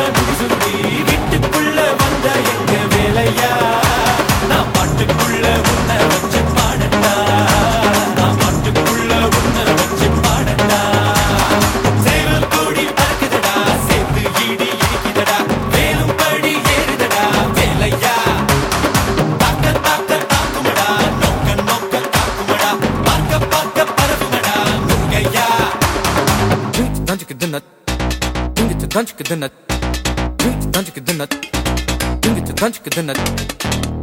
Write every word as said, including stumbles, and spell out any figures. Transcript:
முடிசுந்தி வீட்டுக்குள்ள வந்த எங்க வேலையா நான் பாட்டுக்குள்ள உன்னை வச்சு பாடட்டா நான் பாட்டுக்குள்ள உன்னை வச்சு பாடட்டா சேவல் கூடி பறக்குதடா சேர்த்து ஈடி இடிக்குதடா வேலும் படி ஏறுதடா வேலையா தாக்க தாக்க தாக்குமடா நோக்க நோக்க தாக்குமடா பார்க்க பார்க்க பரவுமடா முருகையா Tanjik the nut, ding it to tanjik the nut, ding it to tanjik the nut, ding it to tanjik the nut.